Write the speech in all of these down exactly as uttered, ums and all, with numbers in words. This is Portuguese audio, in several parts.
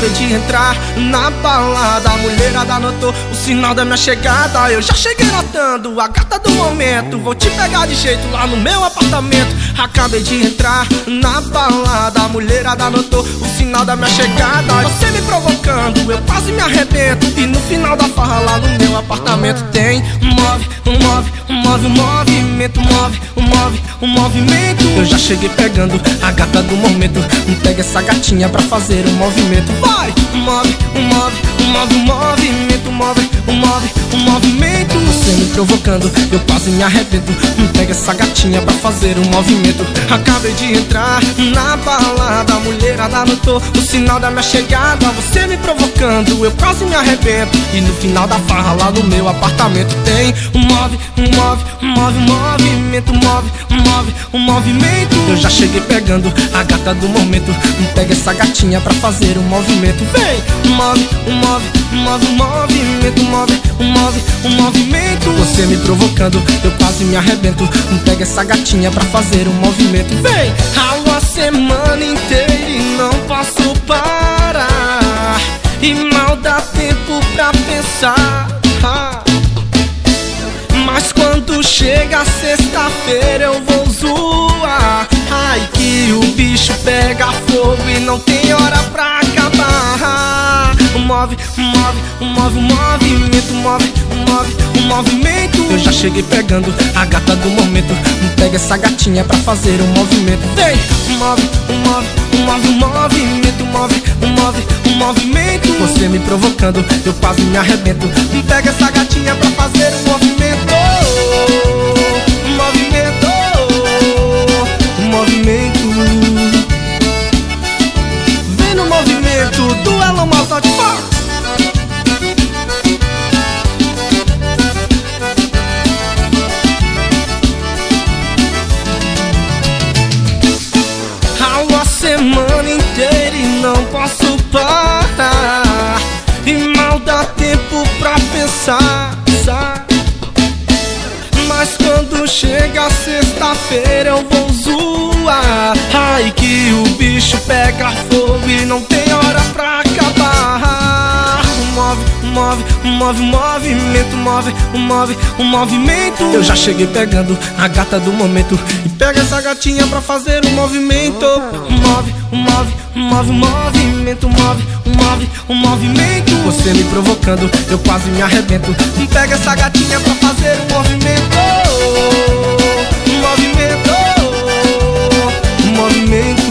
Acabei de entrar na balada, a mulherada notou o sinal da minha chegada. Eu já cheguei notando a gata do momento, vou te pegar de jeito lá no meu apartamento. Acabei de entrar na balada, a mulherada notou o sinal da minha chegada. Você me provocando, eu quase me arrebento. E no final da farra lá no meu apartamento tem um move, um move, um move, um movimento, move, um move, um movimento. Eu já cheguei pegando a gata do momento, pega essa gatinha pra fazer um movimento. Vai! Um move, um move, um move, um movimento, move, um move, um movimento. Você me provocando, eu quase me arrebento. Pega essa gatinha pra fazer um movimento. Acabei de entrar na balada, a mulherada notou o sinal da minha chegada. Você me provocando, eu quase me arrebento. E no final da farra lá no meu apartamento tem um move, um move, um move, um movimento, move, um move, um movimento. Eu já cheguei pegando a gata do momento, pega essa gatinha pra fazer um movimento. Vem! Move, um move, um move, um movimento, move, um move, um movimento. Você me provocando, eu quase me arrebento. Pega essa gatinha pra fazer um movimento. Vem! Ralo a semana inteira e não posso parar, e mal dá tempo pra pensar. Mas quando chega sexta-feira eu vou zoar. Ai, que o bicho pega fogo e não tem hora pra acabar. Move, move, move, movimento, move, move, um movimento. Eu já cheguei pegando a gata do momento, pega essa gatinha pra fazer um movimento. Vem! Move, move, move, movimento, move, move, um movimento. Você me provocando, eu quase me arrebento. Pega essa gatinha pra fazer um movimento. Movimento, movimento. Vem no movimento do Elon Musk. Ralo a semana inteira e não posso parar, e mal dá tempo pra pensar. Mas quando chega sexta-feira eu vou zoar. Ai, que o bicho pega fogo e não tem hora pra acabar. Move, move, move, movimento, move, move, um movimento. Eu já cheguei pegando a gata do momento, e pega essa gatinha pra fazer um movimento. Move, move, move, movimento, move, move, um movimento. Você me provocando, eu quase me arrebento. Pega essa gatinha pra fazer um movimento. Movimento, movimento.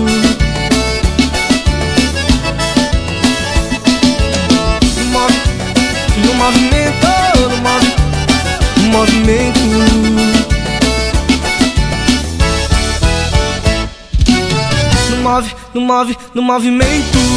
No movimento, no move, movimento. No move, no move, no movimento.